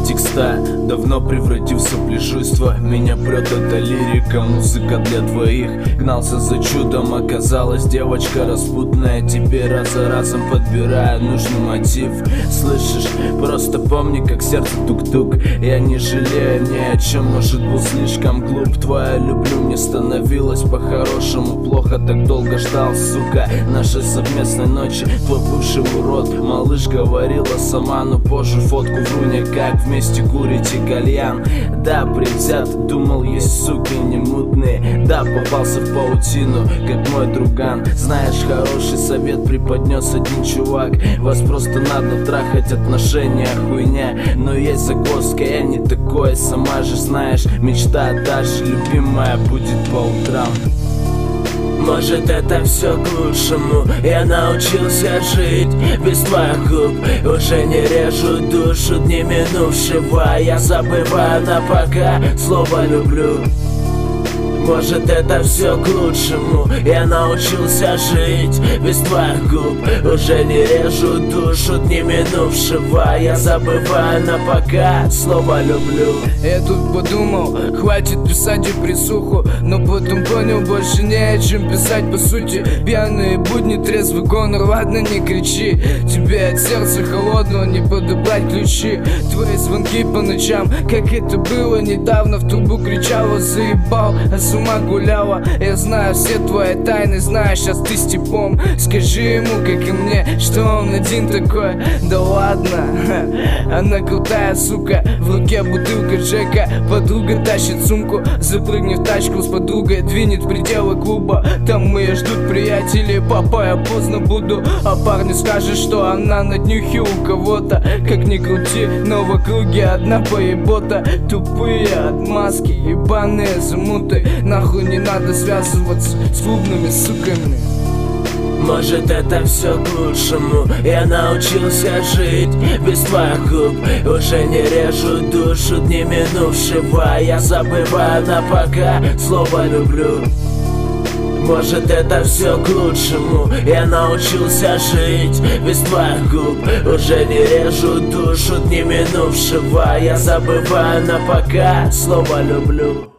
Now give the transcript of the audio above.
текста давно превратился в плешуйство. Меня прет эта лирика, музыка для двоих. Гнался за чудом, оказалась девочка распутная. Теперь раз за разом подбираю нужный мотив. Слышишь, просто помни, как сердце тук-тук. Я не жалею ни о чем, может был слишком глуп. Твоя люблю мне становилось по-хорошему плохо. Так долго ждал, сука, нашей совместной ночи. Твой бывший урод, малыш говорила сама, но позже фотку вруня, как вместе курите кальян. Да, предвзят, думал, есть суки не мутные. Да, попался в паутину, как мой друган. Знаешь, хороший совет преподнес один чувак: вас просто надо трахать, отношения хуйня. Но есть загвоздка, я не такой, сама же знаешь. Мечта та же любимая будет по утрам. Может, это все к лучшему. Я научился жить без твоих губ. Уже не режу душу дни минувшего. Я забываю на пока слово люблю. Может, это все к лучшему. Я научился жить без твоих губ. Уже не режу душу дни минувшего. Я забываю на пока слово люблю. Я тут подумал, хватит писать депрессуху, но потом понял, больше не о чем писать по сути. Пьяные будни, трезвый гонор, ладно, не кричи. Тебе от сердца холодного не подобрать ключи. Твои звонки по ночам, как это было недавно. В трубу кричала, заебал, а с ума гуляла. Я знаю все твои тайны, знаешь, сейчас ты с типом. Скажи ему, как и мне, что он один такой. Да ладно, она крутая сука. В руке бутылка Джека, подруга тащит сумку. Запрыгни в тачку с подругой, двинет в пределы клуба. Там ее ждут приятели, папа, я поздно буду. А парню скажет, что она на днюхе у кого-то. Как ни крути, но в округе одна поебота. Тупые отмазки, ебаные замуты. Нахуй не надо связываться с клубными суками. Может, это все к лучшему. Я научился жить без твоих губ. Уже не режу душу дни минувшего. Я забываю на пока слово люблю. Может, это все к лучшему. Я научился жить без твоих губ. Уже не режу душу дни минувшего. Я забываю на пока слово люблю.